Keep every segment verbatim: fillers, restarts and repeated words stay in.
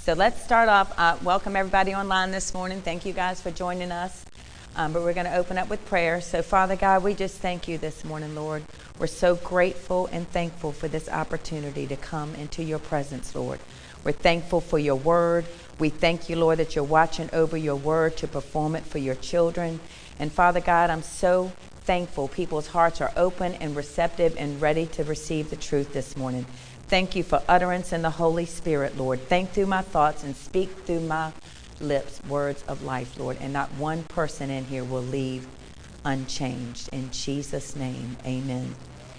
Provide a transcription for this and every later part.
So let's start off. Uh, welcome everybody online this morning. Thank you guys for joining us. Um, but we're going to open up with prayer. So Father God, we just thank you this morning, Lord. We're so grateful and thankful for this opportunity to come into your presence, Lord. We're thankful for your word. We thank you, Lord, that you're watching over your word to perform it for your children. And Father God, I'm so thankful people's hearts are open and receptive and ready to receive the truth this morning. Thank you for utterance in the Holy Spirit, Lord. Think through my thoughts and speak through my lips words of life, Lord. And not one person in here will leave unchanged. In Jesus' name, amen.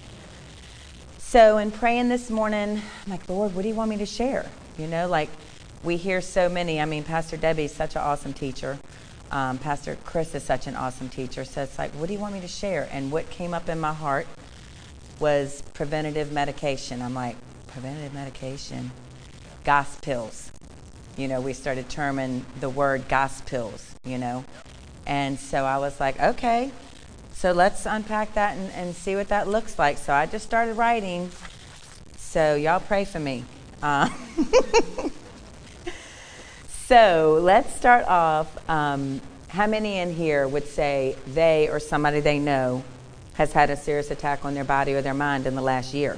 So in praying this morning, I'm like, Lord, what do you want me to share? You know, like we hear so many. I mean, Pastor Debbie is such an awesome teacher. Um, Pastor Chris is such an awesome teacher. So it's like, what do you want me to share? And what came up in my heart was preventative medication. I'm like, preventative medication? Gos pills. You know, we started terming the word Gos pills, you know. And so I was like, okay, so let's unpack that and, and see what that looks like. So I just started writing. So y'all pray for me. Uh, so let's start off. Um, how many in here would say they or somebody they know has had a serious attack on their body or their mind in the last year?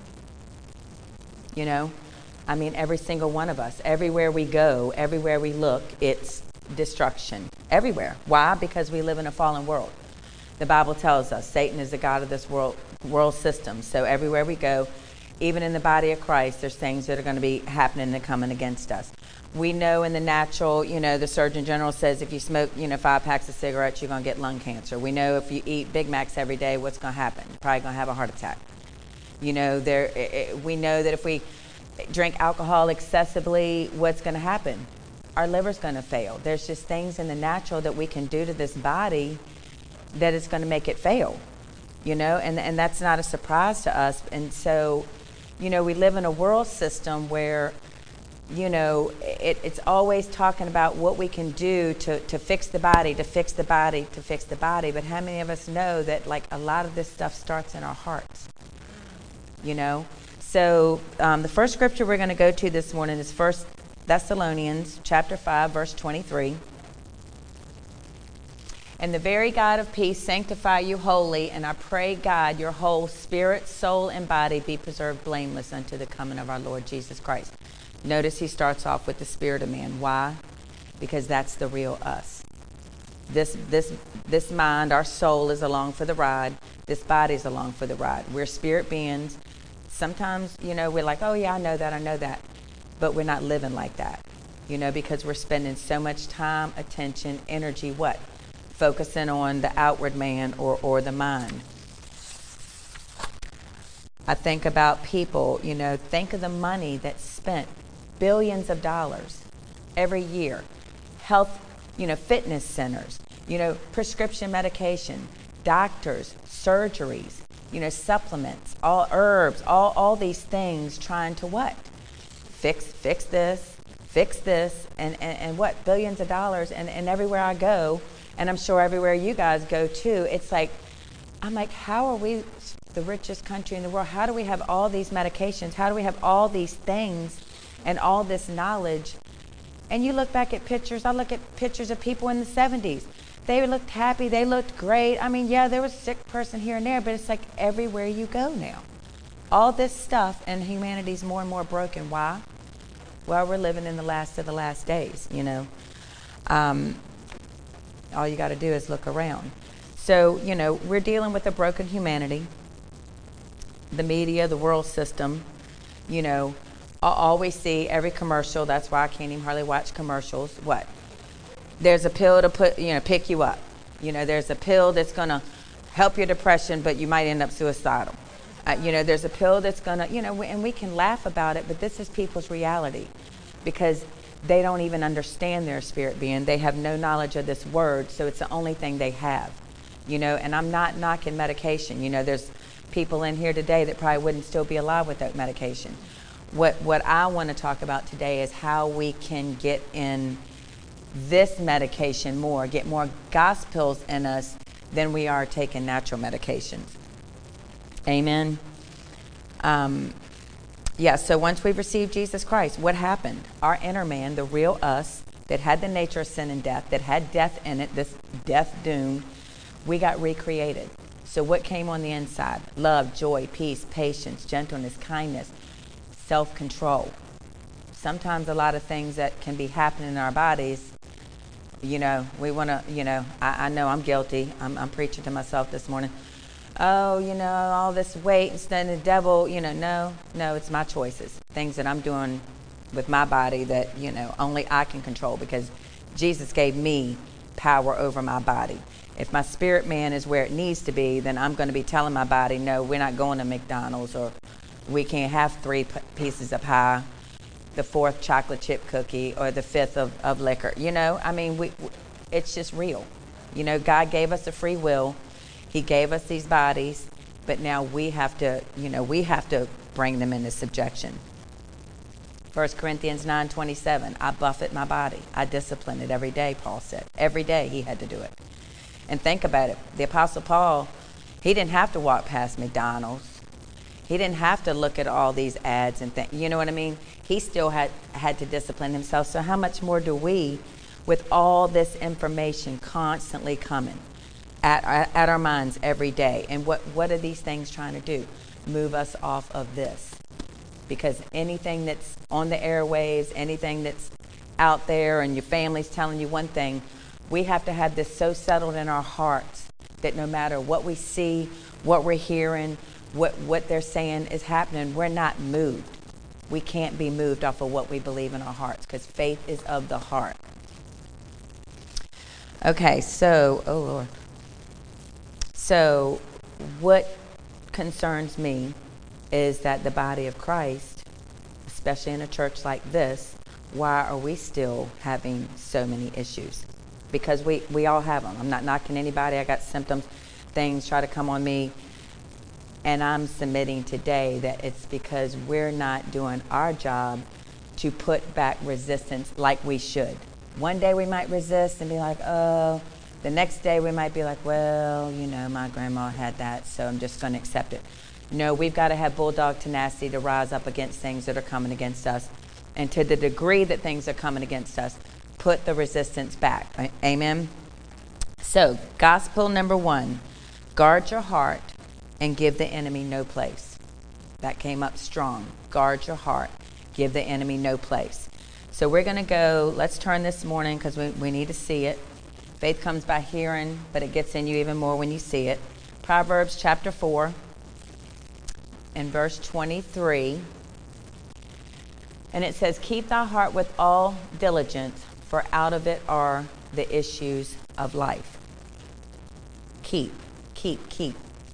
You know, I mean, every single one of us, everywhere we go, everywhere we look, it's destruction everywhere. Why? Because we live in a fallen world. The Bible tells us Satan is the God of this world world system. So everywhere we go, even in the body of Christ, there's things that are going to be happening and coming against us. We know in the natural, you know, the Surgeon General says if you smoke, you know, five packs of cigarettes, you're going to get lung cancer. We know if you eat Big Macs every day, what's going to happen? You're probably going to have a heart attack. You know, there. It, we know that if we drink alcohol excessively, what's going to happen? Our liver's going to fail. There's just things in the natural that we can do to this body that is going to make it fail, you know, and, and that's not a surprise to us. And so, you know, we live in a world system where, you know, it, it's always talking about what we can do to, to fix the body, to fix the body, to fix the body. But how many of us know that, like, a lot of this stuff starts in our hearts, you know? So um, the first scripture we're going to go to this morning is First Thessalonians chapter five, verse twenty-three. And the very God of peace sanctify you wholly, and I pray, God, your whole spirit, soul, and body be preserved blameless unto the coming of our Lord Jesus Christ. Notice he starts off with the spirit of man. Why? Because that's the real us. This this this mind, our soul, is along for the ride. This body is along for the ride. We're spirit beings. Sometimes, you know, we're like, oh yeah, I know that, I know that. But we're not living like that, you know, because we're spending so much time, attention, energy, what? Focusing on the outward man or, or the mind. I think about people, you know, think of the money that's spent, billions of dollars every year. Health, you know, fitness centers, you know, prescription medication, doctors, surgeries, you know, supplements, all herbs, all, all these things trying to what? Fix, fix this, fix this, and, and, and what? Billions of dollars. And, and everywhere I go, and I'm sure everywhere you guys go too, it's like, I'm like, how are we the richest country in the world? How do we have all these medications? How do we have all these things and all this knowledge? And you look back at pictures, I look at pictures of people in the seventies. They looked happy, they looked great. I mean, yeah, there was a sick person here and there, but it's like everywhere you go now. All this stuff, and humanity's more and more broken. Why? Well, we're living in the last of the last days, you know. Um, all you got to do is look around. So, you know, we're dealing with a broken humanity. The media, the world system, you know, I always see every commercial. That's why I can't even hardly watch commercials. What? There's a pill to put, you know, pick you up. You know, there's a pill that's going to help your depression, but you might end up suicidal. Uh, you know, there's a pill that's going to, you know, and we can laugh about it, but this is people's reality because they don't even understand their spirit being. They have no knowledge of this word, so it's the only thing they have. You know, and I'm not knocking medication. You know, there's people in here today that probably wouldn't still be alive without medication. What, what I want to talk about today is how we can get in this medication more, get more Gos pills in us than we are taking natural medications. Amen. Um, Yeah, so once we received Jesus Christ, what happened? Our inner man, the real us, that had the nature of sin and death, that had death in it, this death doomed, we got recreated. So what came on the inside? Love, joy, peace, patience, gentleness, kindness, self-control. Sometimes a lot of things that can be happening in our bodies, you know, we want to, you know, I, I know I'm guilty. I'm, I'm preaching to myself this morning. Oh, you know, all this weight and then the devil, you know, no, no, it's my choices. Things that I'm doing with my body that, you know, only I can control because Jesus gave me power over my body. If my spirit man is where it needs to be, then I'm going to be telling my body, no, we're not going to McDonald's, or we can't have three p- pieces of pie, the fourth chocolate chip cookie, or the fifth of, of liquor. You know, I mean, we, it's just real. You know, God gave us a free will. He gave us these bodies, but now we have to, you know, we have to bring them into subjection. First Corinthians nine twenty-seven, I buffet my body. I discipline it every day, Paul said. Every day he had to do it. And think about it. The Apostle Paul, he didn't have to walk past McDonald's. He didn't have to look at all these ads and things. You know what I mean? He still had, had to discipline himself. So how much more do we, with all this information constantly coming at, at our minds every day? And what, what are these things trying to do? Move us off of this. Because anything that's on the airwaves, anything that's out there and your family's telling you one thing, we have to have this so settled in our hearts that no matter what we see, what we're hearing, what, what they're saying is happening, we're not moved. We can't be moved off of what we believe in our hearts because faith is of the heart. Okay, so, oh Lord. So what concerns me is that the body of Christ, especially in a church like this, why are we still having so many issues? Because we, we all have them. I'm not knocking anybody. I got symptoms, things try to come on me. And I'm submitting today that it's because we're not doing our job to put back resistance like we should. One day we might resist and be like, oh. The next day we might be like, well, you know, my grandma had that, so I'm just going to accept it. No, we've got to have bulldog tenacity to rise up against things that are coming against us. And to the degree that things are coming against us, put the resistance back. Amen? So, gospel number one, guard your heart and give the enemy no place. That came up strong. Guard your heart. Give the enemy no place. So we're going to go, let's turn this morning because we, we need to see it. Faith comes by hearing, but it gets in you even more when you see it. Proverbs chapter four and verse twenty-three. And it says, keep thy heart with all diligence, for out of it are the issues of life. Keep, keep, keep.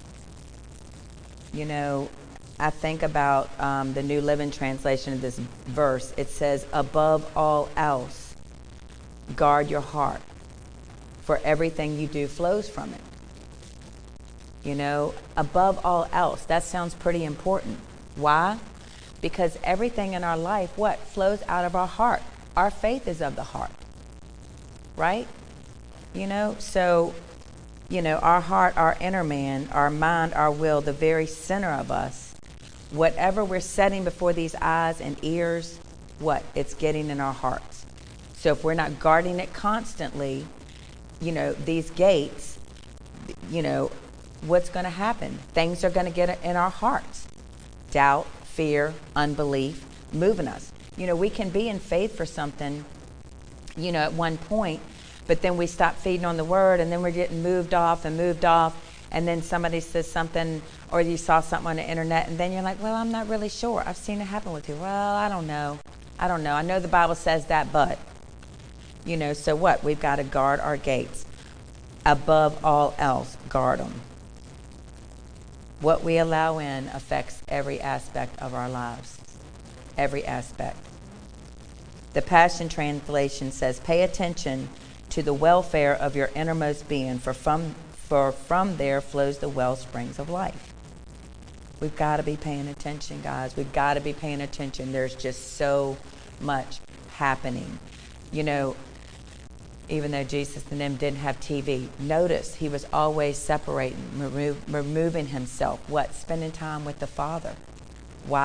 You know, I think about um, the New Living Translation of this verse. It says, above all else, guard your heart, for everything you do flows from it. You know, above all else, that sounds pretty important. Why? Because everything in our life, what? Flows out of our heart. Our faith is of the heart. Right? You know, so, you know, our heart, our inner man, our mind, our will, the very center of us, whatever we're setting before these eyes and ears, what? It's getting in our hearts. So if we're not guarding it constantly, you know, these gates, you know, what's going to happen? Things are going to get in our hearts. Doubt, fear, unbelief, moving us. You know, we can be in faith for something, you know, at one point, but then we stop feeding on the word and then we're getting moved off and moved off. And then somebody says something, or you saw something on the internet, and then you're like, well, I'm not really sure. I've seen it happen with you. Well, I don't know. I don't know. I know the Bible says that, but, you know, so what? We've got to guard our gates. Above all else, guard them. What we allow in affects every aspect of our lives. Every aspect. The Passion Translation says, pay attention to the welfare of your innermost being, for from, for from there flows the well springs of life. We've got to be paying attention, guys. We've got to be paying attention. There's just so much happening. You know, even though Jesus and them didn't have T V, notice he was always separating, remove, removing himself. What? Spending time with the Father. Why?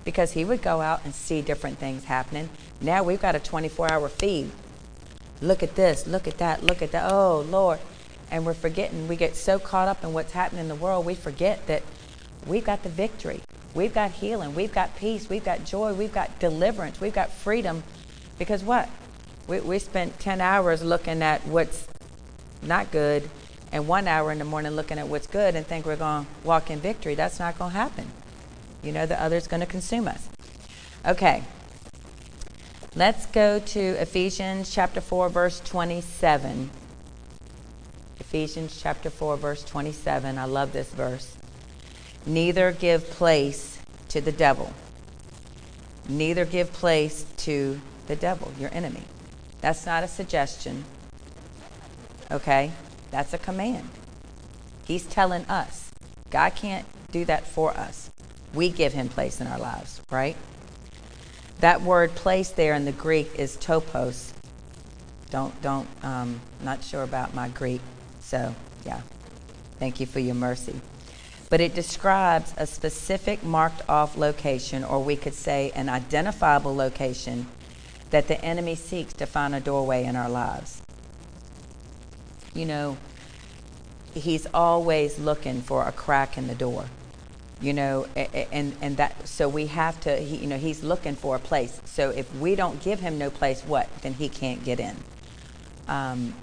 because he would go out and see different things happening. Now we've got a twenty-four hour feed. Look at this, look at that, look at that. Oh, Lord. And we're forgetting, we get so caught up in what's happening in the world, we forget that we've got the victory. We've got healing. We've got peace. We've got joy. We've got deliverance. We've got freedom. Because what? We, we spent ten hours looking at what's not good and one hour in the morning looking at what's good and think we're going to walk in victory. That's not going to happen. You know, the other's going to consume us. Okay. Let's go to Ephesians chapter four, verse twenty-seven. Ephesians chapter four, verse twenty-seven. I love this verse. Neither give place to the devil. Neither give place to the devil, your enemy. That's not a suggestion. Okay? That's a command. He's telling us. God can't do that for us. We give him place in our lives, right? That word place there in the Greek is topos. Don't, don't, um, not sure about my Greek. So, yeah. Thank you for your mercy. But it describes a specific marked off location, or we could say an identifiable location that the enemy seeks to find a doorway in our lives. You know, he's always looking for a crack in the door. You know, and and that so we have to, he, you know, he's looking for a place. So if we don't give him no place, what? Then he can't get in. Um,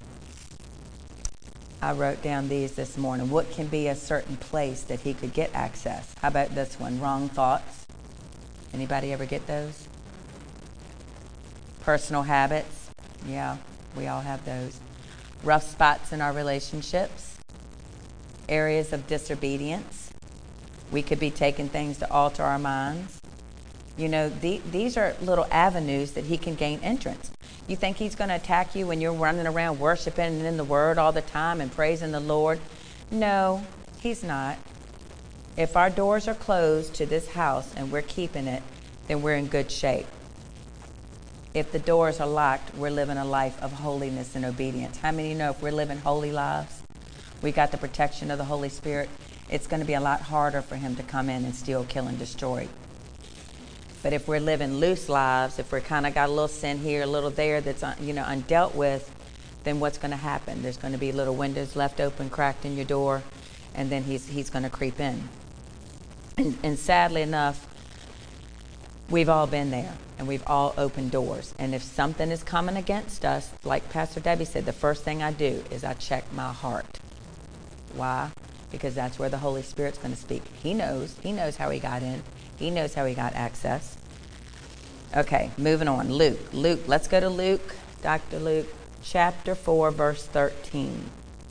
I wrote down these this morning. What can be a certain place that he could get access? How about this one? Wrong thoughts. Anybody ever get those? Personal habits. Yeah, we all have those. Rough spots in our relationships. Areas of disobedience. We could be taking things to alter our minds. You know, the, these are little avenues that he can gain entrance. You think he's going to attack you when you're running around worshiping and in the Word all the time and praising the Lord? No, he's not. If our doors are closed to this house and we're keeping it, then we're in good shape. If the doors are locked, we're living a life of holiness and obedience. How many know if we're living holy lives, we got the protection of the Holy Spirit, it's going to be a lot harder for him to come in and steal, kill, and destroy. But if we're living loose lives, if we're kind of got a little sin here, a little there that's, you know, undealt with, then what's going to happen? There's going to be little windows left open, cracked in your door, and then he's he's going to creep in. And, and sadly enough, we've all been there, and we've all opened doors. And if something is coming against us, like Pastor Debbie said, the first thing I do is I check my heart. Why? Because that's where the Holy Spirit's going to speak. He knows. He knows how he got in. He knows how he got access. Okay, moving on. Luke. Luke. Let's go to Luke. Doctor Luke, chapter four, verse thirteen.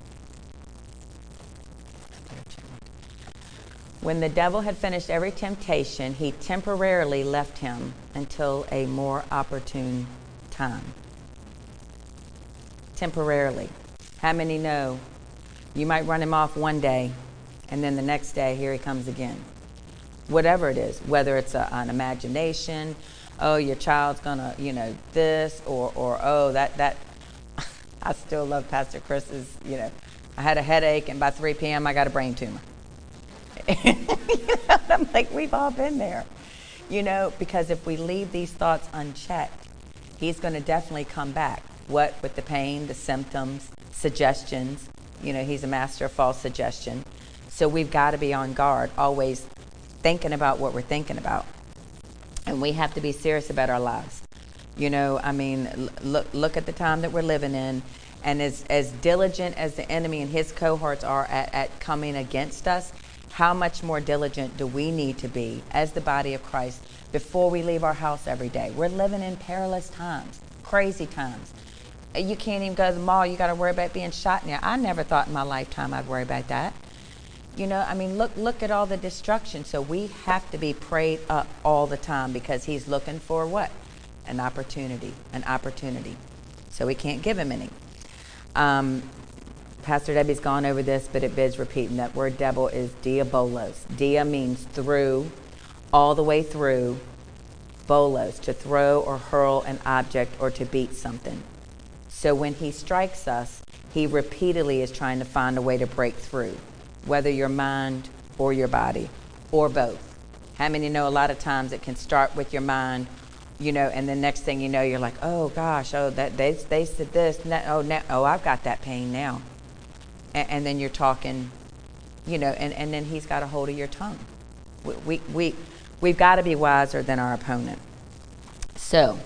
When the devil had finished every temptation, he temporarily left him until a more opportune time. Temporarily. How many know you might run him off one day, and then the next day, here he comes again? Whatever it is, whether it's a, an imagination, oh, your child's gonna, you know, this, or, or oh, that, that. I still love Pastor Chris's, you know, I had a headache, and by three p.m. I got a brain tumor. You know, I'm like, we've all been there, you know, because if we leave these thoughts unchecked, he's going to definitely come back. What? With the pain, the symptoms, suggestions. You know, he's a master of false suggestion. So we've got to be on guard, always thinking about what we're thinking about. And we have to be serious about our lives. You know, I mean, look look at the time that we're living in. And as, as diligent as the enemy and his cohorts are at, at coming against us, how much more diligent do we need to be as the body of Christ before we leave our house every day? We're living in perilous times, crazy times. You can't even go to the mall. You got to worry about being shot in there. I never thought in my lifetime I'd worry about that. You know, I mean, look look at all the destruction. So we have to be prayed up all the time because he's looking for what? An opportunity, an opportunity. So we can't give him any. Um, Pastor Debbie's gone over this, but it bears repeating. That word devil is diabolos. Dia means through, all the way through. Bolos, to throw or hurl an object or to beat something. So when he strikes us, he repeatedly is trying to find a way to break through, whether your mind or your body or both. How many know a lot of times it can start with your mind, you know, and the next thing you know, you're like, oh gosh, oh that they they said this, and that, oh now, oh I've got that pain now, and, and then you're talking, you know, and, and then he's got a hold of your tongue. We we, we we've got to be wiser than our opponent. So,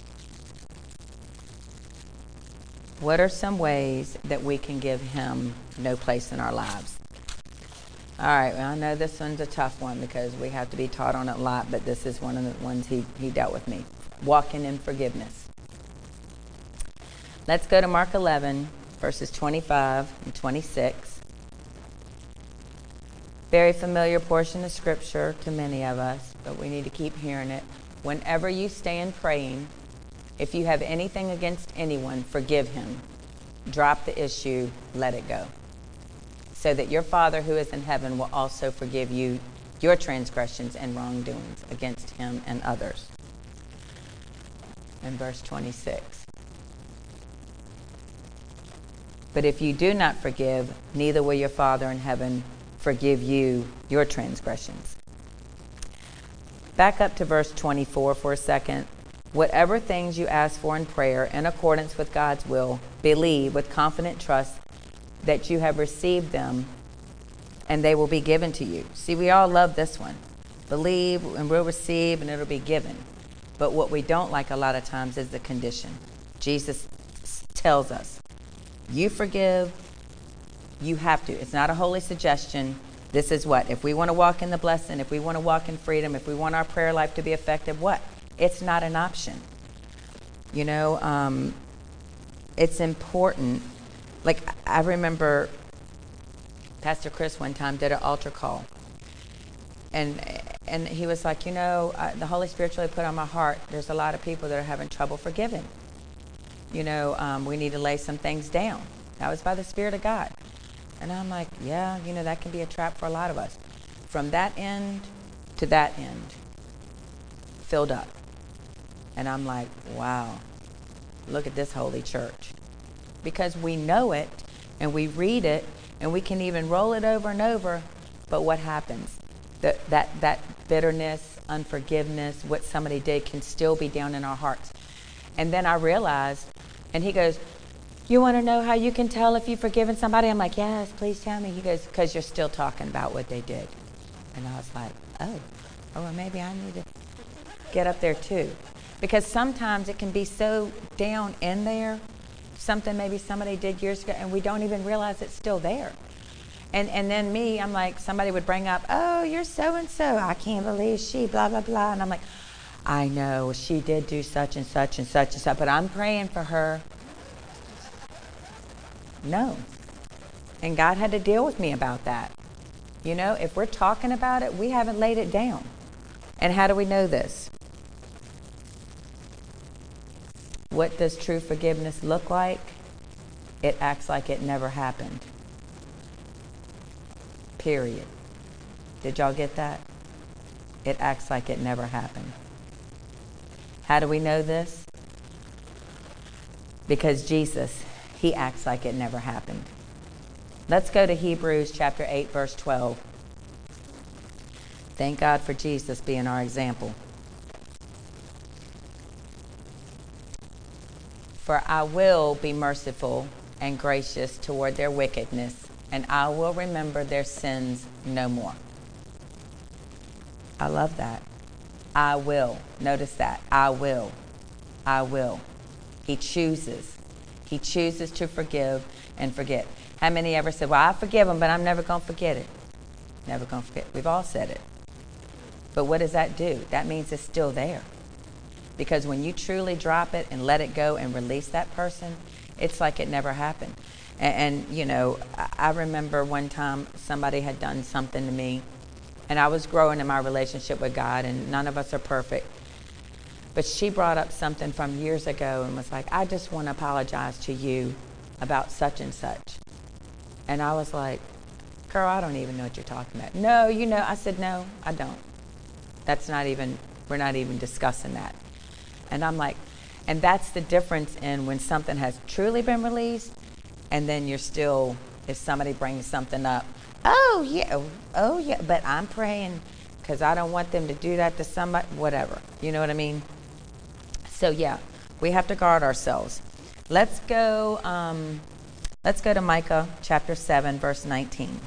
what are some ways that we can give him no place in our lives? All right, well, I know this one's a tough one because we have to be taught on it a lot, but this is one of the ones he, he dealt with me. Walking in forgiveness. Let's go to Mark eleven, verses twenty-five and twenty-six. Very familiar portion of Scripture to many of us, but we need to keep hearing it. Whenever you stand praying, if you have anything against anyone, forgive him. Drop the issue, let it go. So that your Father who is in heaven will also forgive you your transgressions and wrongdoings against him and others. In verse twenty-six. But if you do not forgive, neither will your Father in heaven forgive you your transgressions. Back up to verse twenty-four for a second. Whatever things you ask for in prayer in accordance with God's will, believe with confident trust that you have received them and they will be given to you. See, we all love this one. Believe and we'll receive and it'll be given. But what we don't like a lot of times is the condition. Jesus tells us, you forgive, you have to. It's not a holy suggestion. This is what? If we want to walk in the blessing, if we want to walk in freedom, if we want our prayer life to be effective, what? It's not an option. You know, um, it's important. Like, I remember Pastor Chris one time did an altar call. And and he was like, you know, uh, the Holy Spirit really put on my heart, there's a lot of people that are having trouble forgiving. You know, um, we need to lay some things down. That was by the Spirit of God. And I'm like, yeah, you know, that can be a trap for a lot of us. From that end to that end, filled up. And I'm like, wow, look at this holy church. Because we know it, and we read it, and we can even roll it over and over, but what happens? That, that, that bitterness, unforgiveness, what somebody did can still be down in our hearts. And then I realized, and he goes, you want to know how you can tell if you've forgiven somebody? I'm like, yes, please tell me. He goes, because you're still talking about what they did. And I was like, oh, oh, well, maybe I need to get up there too. Because sometimes it can be so down in there, something maybe somebody did years ago, and we don't even realize it's still there. And and then me, I'm like, somebody would bring up, oh, you're so-and-so. I can't believe she, blah, blah, blah. And I'm like, I know, she did do such and such and such and such, but I'm praying for her. No. And God had to deal with me about that. You know, if we're talking about it, we haven't laid it down. And how do we know this? What does true forgiveness look like? It acts like it never happened. Period. Did y'all get that? It acts like it never happened. How do we know this? Because Jesus, he acts like it never happened. Let's go to Hebrews chapter eight, verse twelve. Thank God for Jesus being our example. For I will be merciful and gracious toward their wickedness, and I will remember their sins no more. I love that. I will. Notice that. I will. I will. He chooses. He chooses to forgive and forget. How many ever said, well, I forgive them, but I'm never going to forget it? Never going to forget. We've all said it. But what does that do? That means it's still there. Because when you truly drop it and let it go and release that person, it's like it never happened. And, and you know, I, I remember one time somebody had done something to me, and I was growing in my relationship with God, and none of us are perfect. But she brought up something from years ago and was like, I just want to apologize to you about such and such. And I was like, girl, I don't even know what you're talking about. No, you know, I said, no, I don't. That's not even, we're not even discussing that. And I'm like, and that's the difference in when something has truly been released, and then you're still, if somebody brings something up, oh yeah, oh yeah, but I'm praying because I don't want them to do that to somebody, whatever. You know what I mean? So yeah, we have to guard ourselves. Let's go, um, let's go to Micah chapter seven, verse nineteen.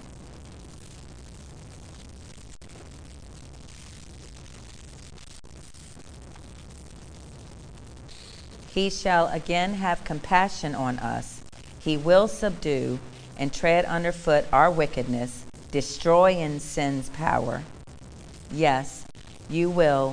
He shall again have compassion on us. He will subdue and tread underfoot our wickedness, destroying sin's power. Yes, you will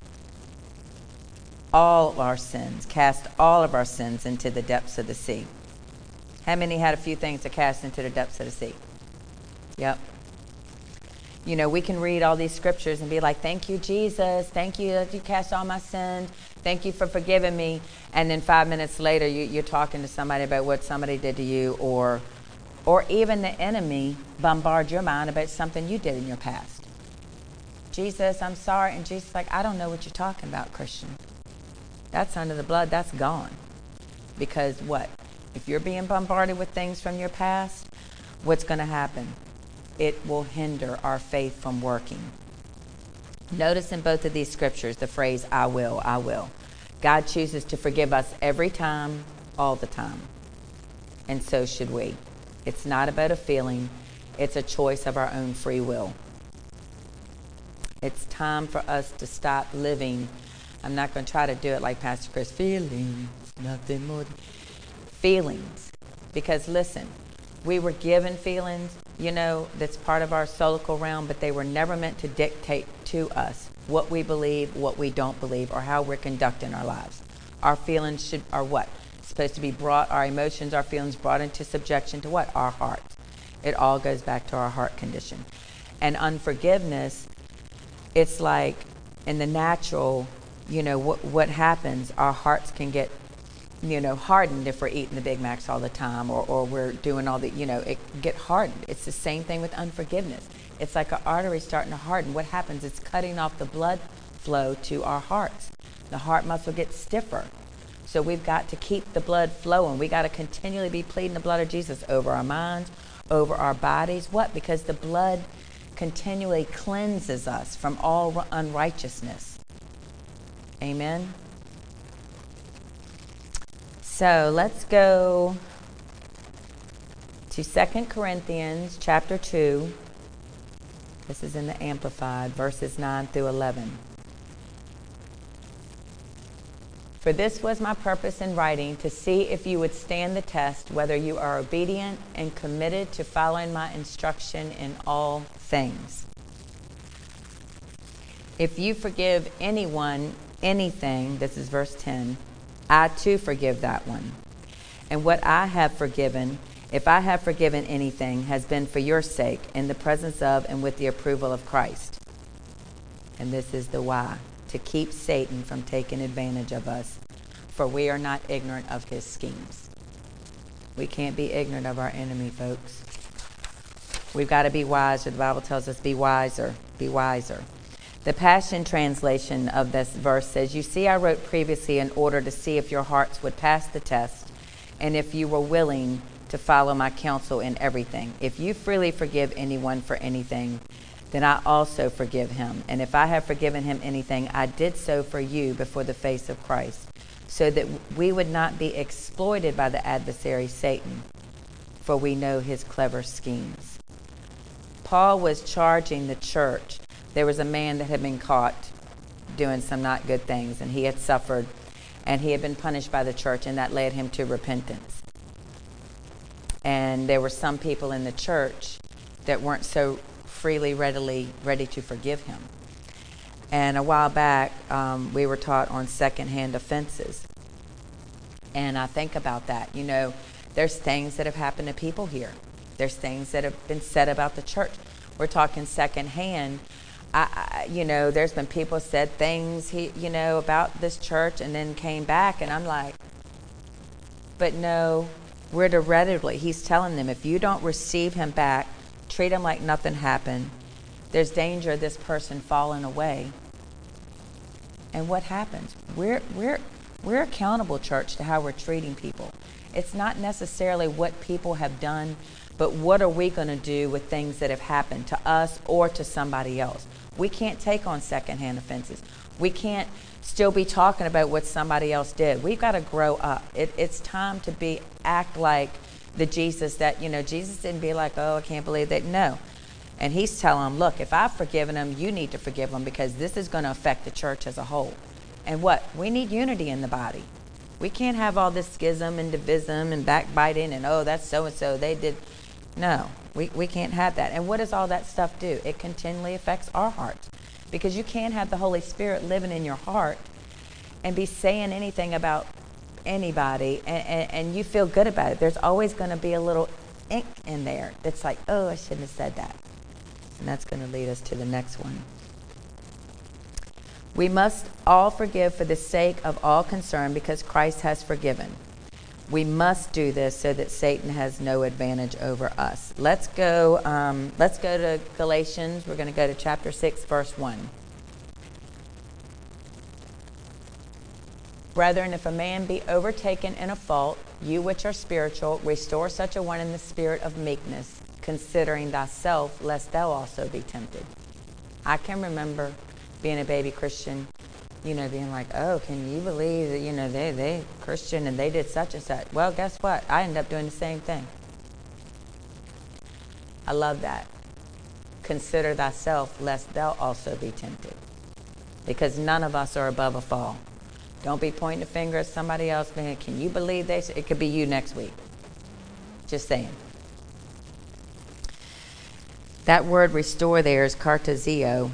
all our sins, cast all of our sins into the depths of the sea. How many had a few things to cast into the depths of the sea? Yep. You know, we can read all these scriptures and be like, thank you, Jesus. Thank you that you cast all my sins. Thank you for forgiving me. And then five minutes later, you, you're talking to somebody about what somebody did to you, or, or even the enemy bombard your mind about something you did in your past. Jesus, I'm sorry. And Jesus is like, I don't know what you're talking about, Christian. That's under the blood. That's gone. Because what? If you're being bombarded with things from your past, what's going to happen? It will hinder our faith from working. Notice in both of these scriptures the phrase, I will, I will. God chooses to forgive us every time, all the time. And so should we. It's not about a feeling. It's a choice of our own free will. It's time for us to stop living. I'm not going to try to do it like Pastor Chris. Feelings, nothing more than feelings. Because listen, we were given feelings, you know, that's part of our solical realm, but they were never meant to dictate to us what we believe, what we don't believe, or how we're conducting our lives. Our feelings should are what? Supposed to be brought, our emotions, our feelings brought into subjection to what? Our hearts. It all goes back to our heart condition. And unforgiveness, it's like in the natural, you know, what what happens, our hearts can get, you know, hardened if we're eating the Big Macs all the time, or, or we're doing all the, you know, it can get hardened. It's the same thing with unforgiveness. It's like an artery starting to harden. What happens? It's cutting off the blood flow to our hearts. The heart muscle gets stiffer. So we've got to keep the blood flowing. We got to continually be pleading the blood of Jesus over our minds, over our bodies. What? Because the blood continually cleanses us from all unrighteousness. Amen. So let's go to Second Corinthians chapter two. This is in the Amplified, verses nine through eleven. For this was my purpose in writing, to see if you would stand the test, whether you are obedient and committed to following my instruction in all things. If you forgive anyone anything, this is verse ten, I too forgive that one. And what I have forgiven, if I have forgiven anything, has been for your sake, in the presence of and with the approval of Christ. And this is the why: to keep Satan from taking advantage of us, for we are not ignorant of his schemes. We can't be ignorant of our enemy, folks. We've got to be wiser. The Bible tells us, be wiser, be wiser. The Passion Translation of this verse says, you see, I wrote previously in order to see if your hearts would pass the test, and if you were willing to follow my counsel in everything. If you freely forgive anyone for anything, then I also forgive him. And if I have forgiven him anything, I did so for you before the face of Christ, so that we would not be exploited by the adversary Satan, for we know his clever schemes. Paul was charging the church. There was a man that had been caught doing some not good things, and he had suffered, and he had been punished by the church, and that led him to repentance. And there were some people in the church that weren't so freely, readily ready to forgive him. And a while back, um, we were taught on secondhand offenses. And I think about that. You know, there's things that have happened to people here. There's things that have been said about the church. We're talking secondhand. I, I, you know, there's been people said things, he, you know, about this church, and then came back, and I'm like, but no, we're to readily. He's telling them, if you don't receive him back, treat him like nothing happened, there's danger of this person falling away. And what happens? We're we're we're accountable, church, to how we're treating people. It's not necessarily what people have done, but what are we going to do with things that have happened to us or to somebody else? We can't take on secondhand offenses. We can't still be talking about what somebody else did. We've got to grow up. It, it's time to be act like the Jesus that, you know, Jesus didn't be like, oh, I can't believe that. No. And he's telling them, look, if I've forgiven them, you need to forgive them, because this is going to affect the church as a whole. And what? We need unity in the body. We can't have all this schism and divism and backbiting and, oh, that's so-and-so, they did. No, we, we can't have that. And what does all that stuff do? It continually affects our hearts, because you can't have the Holy Spirit living in your heart and be saying anything about anybody and, and, and you feel good about it. There's always going to be a little ink in there that's like, oh, I shouldn't have said that. And that's going to lead us to the next one. We must all forgive for the sake of all concerned, because Christ has forgiven. We must do this so that Satan has no advantage over us. Let's go, um, let's go to Galatians. We're going to go to chapter six, verse one. Brethren, if a man be overtaken in a fault, you which are spiritual, restore such a one in the spirit of meekness, considering thyself, lest thou also be tempted. I can remember being a baby Christian, you know, being like, oh, can you believe that, you know, they, they Christian and they did such and such. Well, guess what? I ended up doing the same thing. I love that. Consider thyself, lest thou also be tempted. Because none of us are above a fall. Don't be pointing the finger at somebody else, man. Can you believe this? It could be you next week. Just saying. That word restore there is kartazio,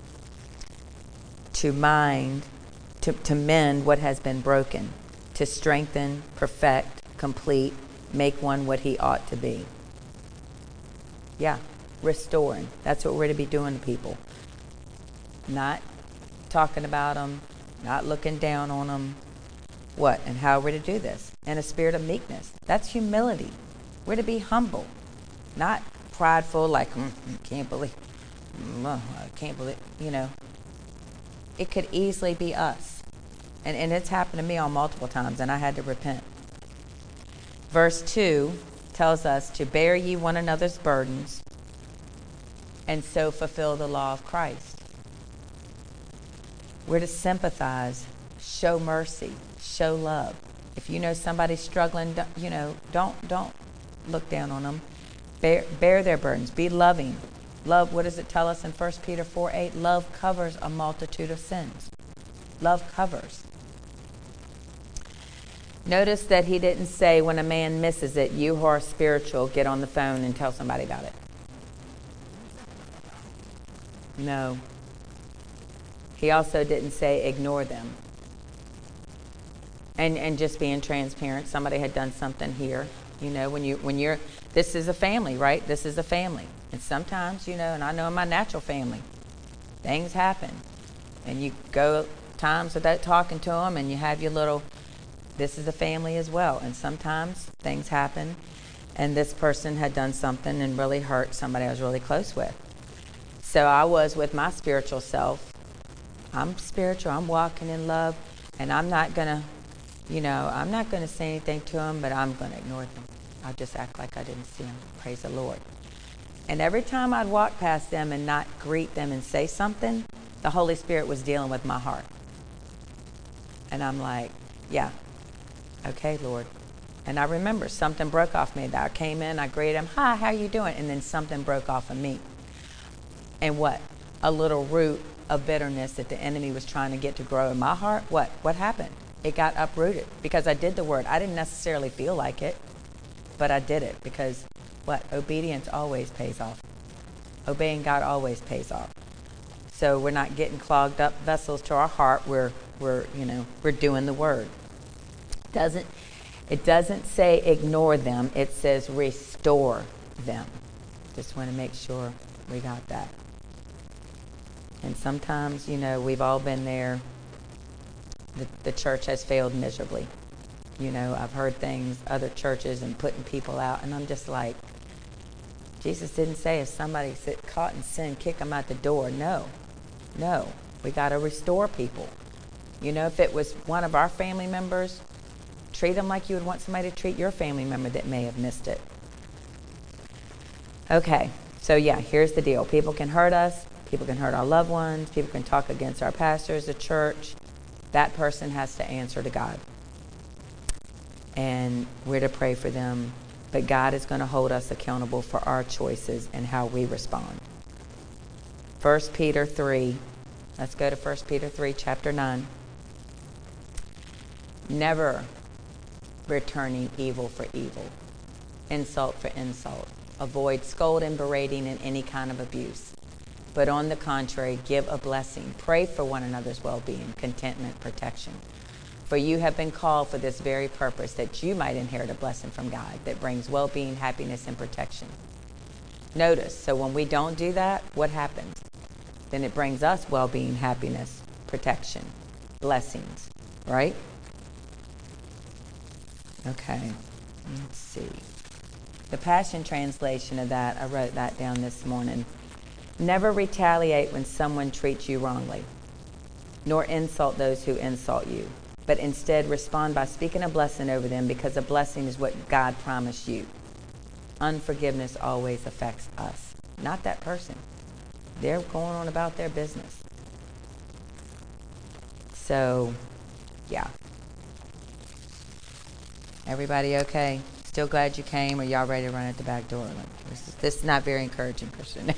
to mind, to, to mend what has been broken, to strengthen, perfect, complete, make one what he ought to be. Yeah, restoring. That's what we're to be doing to people. Not talking about them, not looking down on them. What? And how we're to do this? In a spirit of meekness. That's humility. We're to be humble, not prideful, like, mm, can't believe, mm, I can't believe, you know. It could easily be us. And, and it's happened to me on multiple times, and I had to repent. Verse two tells us to bear ye one another's burdens, and so fulfill the law of Christ. We're to sympathize, show mercy, show love. If you know somebody's struggling, you know, don't don't look down on them. Bear, bear their burdens. Be loving. Love, what does it tell us in First Peter four eight? Love covers a multitude of sins. Love covers. Notice that he didn't say when a man misses it, you who are spiritual, get on the phone and tell somebody about it. No. He also didn't say ignore them. And and just being transparent. Somebody had done something here. You know, when you when you're this is a family, right? This is a family. And sometimes, you know, and I know in my natural family, things happen. And you go times without talking to them, and you have your little, this is a family as well. And sometimes things happen, and this person had done something and really hurt somebody I was really close with. So I was with my spiritual self. I'm spiritual, I'm walking in love, and I'm not going to, you know, I'm not going to say anything to them, but I'm going to ignore them. I'll just act like I didn't see them. Praise the Lord. And every time I'd walk past them and not greet them and say something, the Holy Spirit was dealing with my heart. And I'm like, yeah, okay, Lord. And I remember something broke off me. That I came in, I greeted him, hi, how you doing? And then something broke off of me. And what? A little root of bitterness that the enemy was trying to get to grow in my heart. What? What happened? It got uprooted because I did the word. I didn't necessarily feel like it, but I did it because what? Obedience always pays off. Obeying God always pays off. So we're not getting clogged up vessels to our heart. We're, we're, you know, we're doing the word. Doesn't, it doesn't say ignore them. It says restore them. Just want to make sure we got that. And sometimes, you know, we've all been there. The, the church has failed miserably. You know, I've heard things, other churches and putting people out, and I'm just like, Jesus didn't say if somebody's caught in sin, kick them out the door. No, no. We got to restore people. You know, if it was one of our family members, treat them like you would want somebody to treat your family member that may have missed it. Okay, so yeah, here's the deal. People can hurt us. People can hurt our loved ones. People can talk against our pastors, the church. That person has to answer to God. And we're to pray for them. But God is going to hold us accountable for our choices and how we respond. First Peter three. Let's go to First Peter three, chapter nine. Never returning evil for evil, insult for insult. Avoid scolding, berating, and any kind of abuse. But on the contrary, give a blessing. Pray for one another's well-being, contentment, protection. For you have been called for this very purpose, that you might inherit a blessing from God that brings well-being, happiness, and protection. Notice, so when we don't do that, what happens? Then it brings us well-being, happiness, protection, blessings, right? Okay, let's see. The Passion Translation of that, I wrote that down this morning. Never retaliate when someone treats you wrongly, nor insult those who insult you, but instead respond by speaking a blessing over them, because a blessing is what God promised you. Unforgiveness always affects us, not that person. They're going on about their business. So, yeah. Everybody okay? Still glad you came, or y'all ready to run at the back door? Like, this is this is not very encouraging, Christian.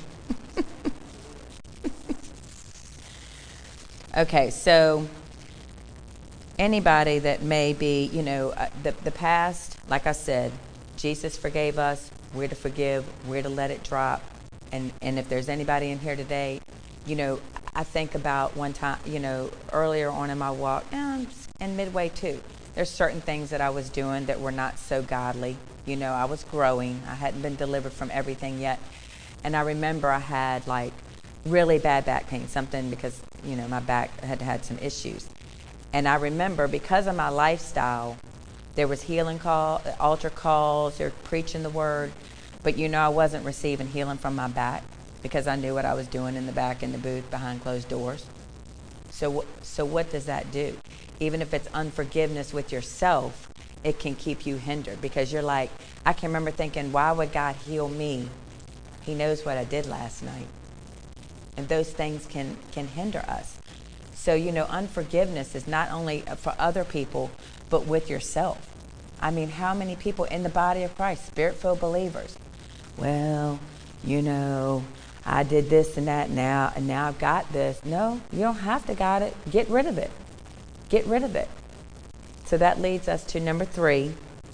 Okay, so anybody that may be, you know, uh, the, the past, like I said, Jesus forgave us. We're to forgive. We're to let it drop. And, and if there's anybody in here today, you know, I think about one time, you know, earlier on in my walk, and, and midway too, there's certain things that I was doing that were not so godly. You know, I was growing. I hadn't been delivered from everything yet. And I remember I had like really bad back pain, something because, you know, my back had had some issues. And I remember because of my lifestyle, there was healing call, altar calls, they're preaching the word. But, you know, I wasn't receiving healing from my back because I knew what I was doing in the back in the booth behind closed doors. So, so what does that do? Even if it's unforgiveness with yourself, it can keep you hindered, because you're like, I can remember thinking, why would God heal me? He knows what I did last night. And those things can, can hinder us. So, you know, unforgiveness is not only for other people, but with yourself. I mean, how many people in the body of Christ, spirit-filled believers, well, you know, I did this and that now, and now I've got this. No, you don't have to got it. Get rid of it. Get rid of it. So that leads us to number three,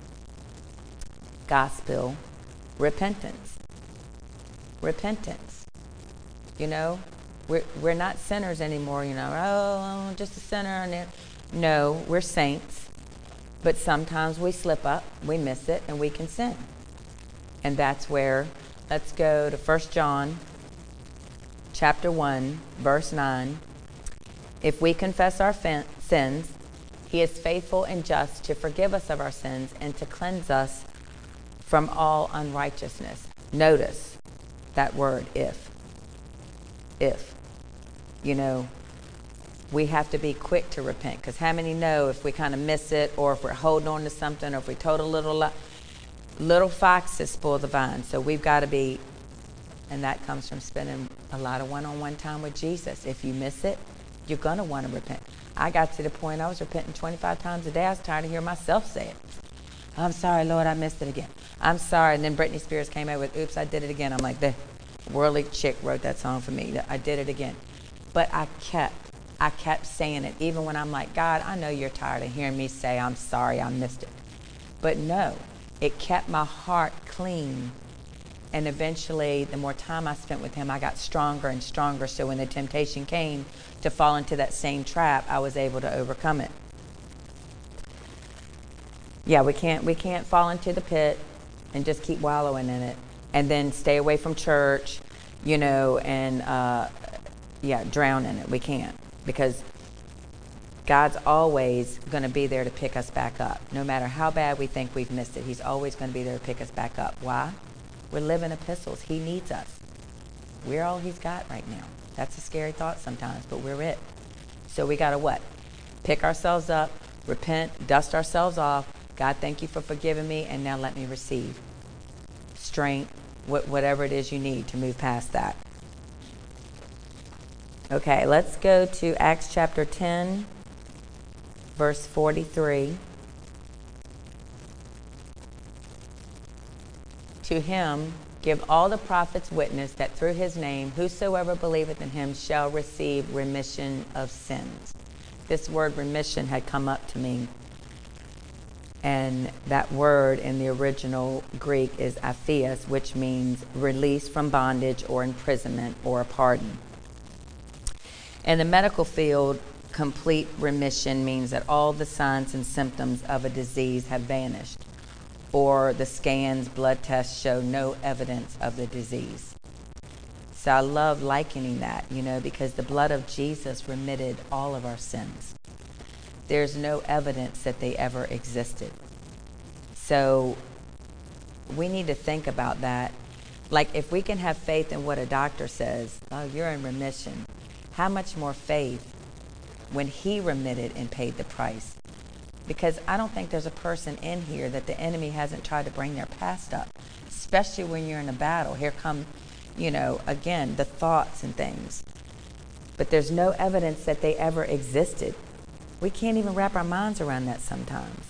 gospel repentance. Repentance. You know, we're, we're not sinners anymore, you know, oh, I'm just a sinner. And no, we're saints. But sometimes we slip up, we miss it, and we can sin. And that's where, let's go to First John chapter one, verse nine. If we confess our fin- sins, he is faithful and just to forgive us of our sins and to cleanse us from all unrighteousness. Notice that word, if. If. You know, we have to be quick to repent, because how many know if we kind of miss it, or if we're holding on to something, or if we told a little lie, little foxes spoil the vine. So we've got to be, and that comes from spending a lot of one-on-one time with Jesus. If you miss it, you're going to want to repent. I got to the point I was repenting twenty-five times a day. I was tired of hearing myself say it. I'm sorry, Lord, I missed it again. I'm sorry. And then Britney Spears came out with, oops, I did it again. I'm like, the worldly chick wrote that song for me. I did it again. But I kept, I kept saying it, even when I'm like, God, I know you're tired of hearing me say, I'm sorry, I missed it. But no, it kept my heart clean. And eventually, the more time I spent with him, I got stronger and stronger. So when the temptation came to fall into that same trap, I was able to overcome it. Yeah, we can't we can't fall into the pit and just keep wallowing in it, and then stay away from church, you know, and uh, yeah, drown in it. We can't, because God's always going to be there to pick us back up. No matter how bad we think we've missed it, he's always going to be there to pick us back up. Why? We're living epistles. He needs us. We're all he's got right now. That's a scary thought sometimes, but we're it. So we got to what? Pick ourselves up, repent, dust ourselves off. God, thank you for forgiving me, and now let me receive strength, wh- whatever it is you need to move past that. Okay, let's go to Acts chapter ten, verse forty-three. To him give all the prophets witness that through his name whosoever believeth in him shall receive remission of sins. This word remission had come up to me, and that word in the original Greek is aphias, which means release from bondage or imprisonment or a pardon. In the medical field, complete remission means that all the signs and symptoms of a disease have vanished, or the scans, blood tests show no evidence of the disease. So I love likening that, you know, because the blood of Jesus remitted all of our sins. There's no evidence that they ever existed. So we need to think about that. Like, if we can have faith in what a doctor says, oh, you're in remission, how much more faith when he remitted and paid the price? Because I don't think there's a person in here that the enemy hasn't tried to bring their past up, especially when you're in a battle. Here come, you know, again, the thoughts and things. But there's no evidence that they ever existed. We can't even wrap our minds around that sometimes.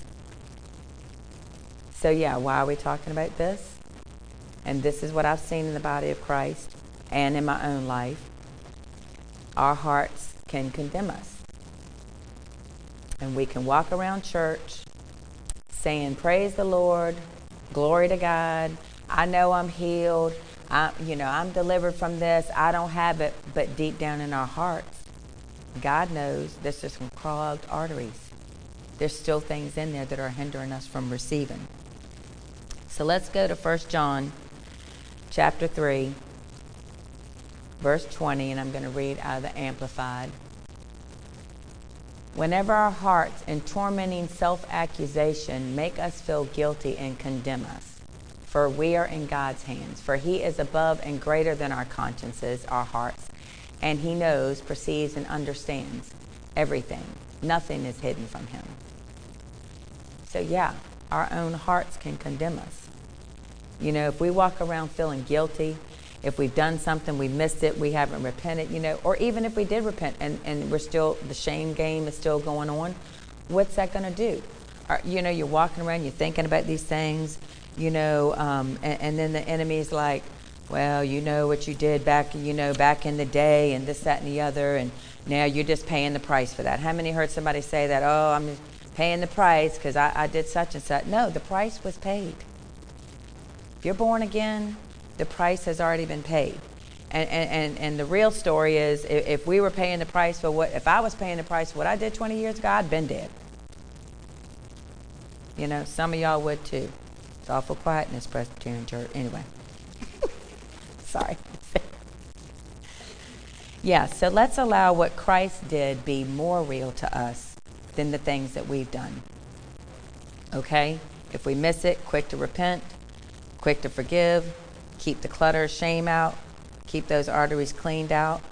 So yeah, why are we talking about this? And this is what I've seen in the body of Christ and in my own life. Our hearts can condemn us. And we can walk around church saying, praise the Lord, glory to God, I know I'm healed, I, you know, I'm delivered from this, I don't have it. But deep down in our hearts, God knows there's just some clogged arteries. There's still things in there that are hindering us from receiving. So let's go to First John chapter three, verse twenty, and I'm going to read out of the Amplified. Whenever our hearts in tormenting self-accusation make us feel guilty and condemn us, for we are in God's hands, for he is above and greater than our consciences, our hearts, and he knows, perceives, and understands everything. Nothing is hidden from him. So yeah, our own hearts can condemn us. You know, if we walk around feeling guilty, if we've done something, we missed it, we haven't repented, you know, or even if we did repent and, and we're still, the shame game is still going on, what's that going to do? Or, you know, you're walking around, you're thinking about these things, you know, um, and, and then the enemy's like, well, you know what you did back, you know, back in the day and this, that, and the other, and now you're just paying the price for that. How many heard somebody say that, oh, I'm paying the price because I, I did such and such? No, the price was paid. If you're born again, the price has already been paid. And, and, and, and the real story is, if, if we were paying the price for what, if I was paying the price for what I did twenty years ago, I'd been dead. You know, some of y'all would too. It's awful quiet in this Presbyterian church. Anyway. Sorry. Yeah, so let's allow what Christ did be more real to us than the things that we've done. Okay? If we miss it, quick to repent, quick to forgive, keep the clutter, shame out, keep those arteries cleaned out.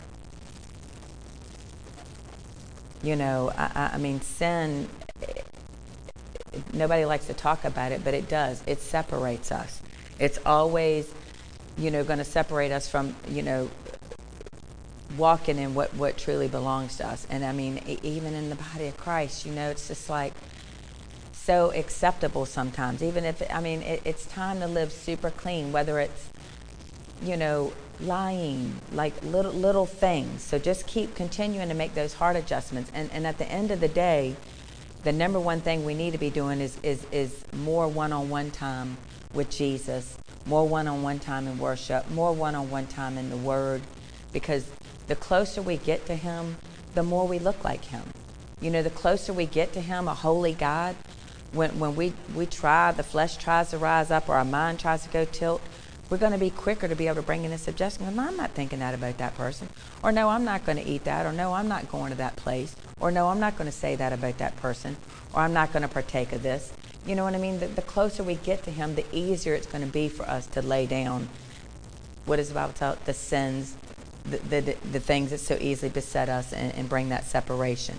You know, I, I mean, sin, nobody likes to talk about it, but it does. It separates us. It's always, you know, going to separate us from, you know, walking in what, what truly belongs to us. And I mean, even in the body of Christ, you know, it's just like so acceptable sometimes. Even if, I mean, it, it's time to live super clean, whether it's, you know, lying, like little little things. So just keep continuing to make those heart adjustments. And and at the end of the day, the number one thing we need to be doing is is is more one-on-one time with Jesus, more one-on-one time in worship, more one-on-one time in the Word, because the closer we get to Him, the more we look like Him. You know, the closer we get to Him, a holy God, when when we we try, the flesh tries to rise up or our mind tries to go tilt, we're going to be quicker to be able to bring in a suggestion. No, I'm not thinking that about that person. Or no, I'm not going to eat that. Or no, I'm not going to that place. Or no, I'm not going to say that about that person. Or I'm not going to partake of this. You know what I mean? The, the closer we get to Him, the easier it's going to be for us to lay down, what does the Bible tell? The sins, the, the, the things that so easily beset us, and, and bring that separation.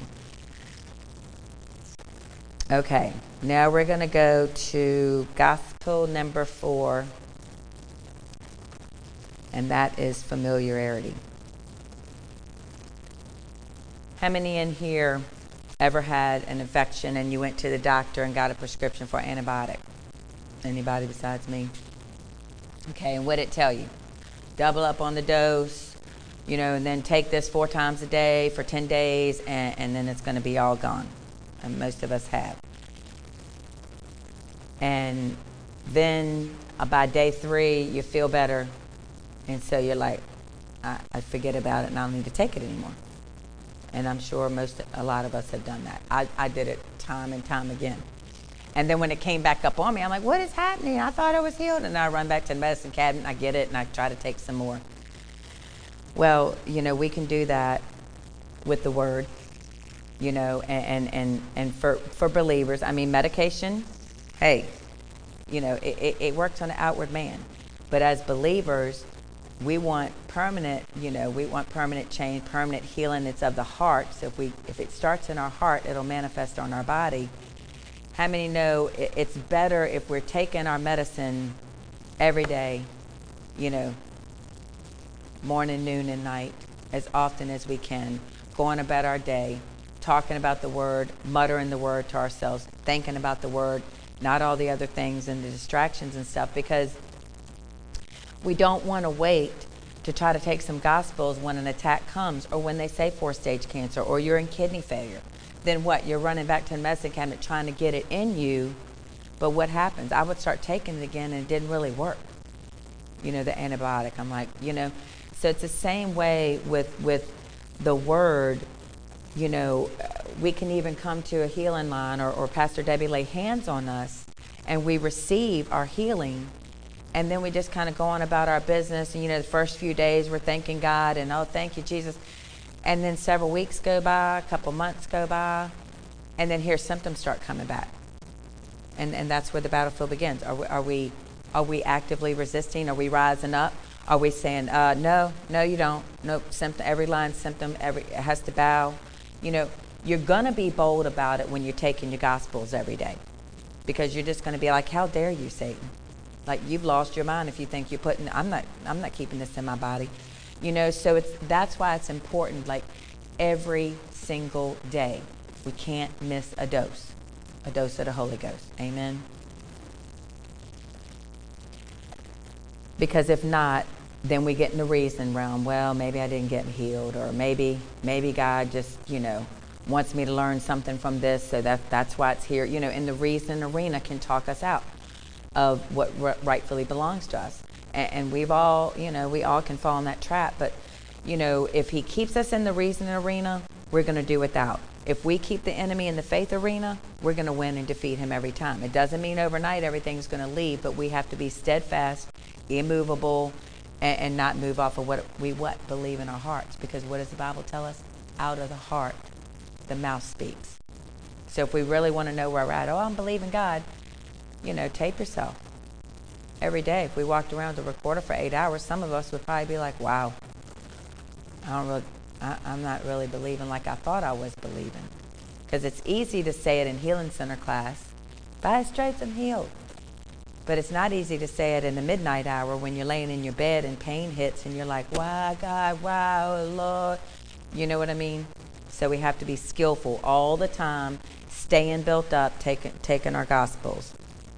Okay, now we're going to go to gospel number four. And that is familiarity. How many in here ever had an infection and you went to the doctor and got a prescription for an antibiotic? Anybody besides me? Okay, and what did it tell you? Double up on the dose, you know, and then take this four times a day for ten days, and, and then it's going to be all gone. And most of us have. And then uh, by day three, you feel better, and so you're like, I, I forget about it, and I don't need to take it anymore. And I'm sure most, a lot of us have done that. I, I did it time and time again. And then when it came back up on me, I'm like, what is happening? I thought I was healed. And I run back to the medicine cabinet, and I get it, and I try to take some more. Well, you know, we can do that with the word, you know, and, and, and, and for, for believers, I mean, medication, hey, you know, it, it, it works on the outward man. But as believers, we want permanent, you know, we want permanent change, permanent healing. It's of the heart. So if we, if it starts in our heart, it'll manifest on our body. How many know it, it's better if we're taking our medicine every day, you know, morning, noon, and night, as often as we can, going about our day, talking about the word, muttering the word to ourselves, thinking about the word, not all the other things and the distractions and stuff, because we don't want to wait to try to take some gospels when an attack comes, or when they say four-stage cancer, or you're in kidney failure. Then what? You're running back to the medicine cabinet trying to get it in you. But what happens? I would start taking it again, and it didn't really work. You know, the antibiotic. I'm like, you know. So it's the same way with with the word. You know, we can even come to a healing line, or, or Pastor Debbie lay hands on us, and we receive our healing. And then we just kind of go on about our business. And, you know, the first few days we're thanking God and, oh, thank you, Jesus. And then several weeks go by, a couple months go by, and then here symptoms start coming back. And and that's where the battlefield begins. Are we, are we, are we actively resisting? Are we rising up? Are we saying, uh, no, no, you don't. Nope, symptom, every line symptom, every it has to bow. You know, you're going to be bold about it when you're taking your gospels every day. Because you're just going to be like, how dare you, Satan? Like, you've lost your mind if you think you're putting, I'm not, I'm not keeping this in my body. You know, so it's, that's why it's important, like, every single day. We can't miss a dose, a dose of the Holy Ghost. Amen? Because if not, then we get in the reason realm. Well, maybe I didn't get healed, or maybe, maybe God just, you know, wants me to learn something from this, so that that's why it's here. You know, in the reason arena can talk us out of what r- rightfully belongs to us. And, and we've all, you know, we all can fall in that trap. But, you know, if he keeps us in the reason arena, we're going to do without. If we keep the enemy in the faith arena, we're going to win and defeat him every time. It doesn't mean overnight everything's going to leave, but we have to be steadfast, immovable, and, and not move off of what we what believe in our hearts. Because what does the Bible tell us? Out of the heart, the mouth speaks. So if we really want to know where we're at, oh, I'm believing God, you know, tape yourself every day. If we walked around with a recorder for eight hours, some of us would probably be like, wow, I don't really, I, I'm not really believing like I thought I was believing. Because it's easy to say it in Healing Center class, by His stripes I'm healed. But it's not easy to say it in the midnight hour when you're laying in your bed and pain hits and you're like, wow, God, wow, Lord. You know what I mean? So we have to be skillful all the time, staying built up, taking, taking our gospels.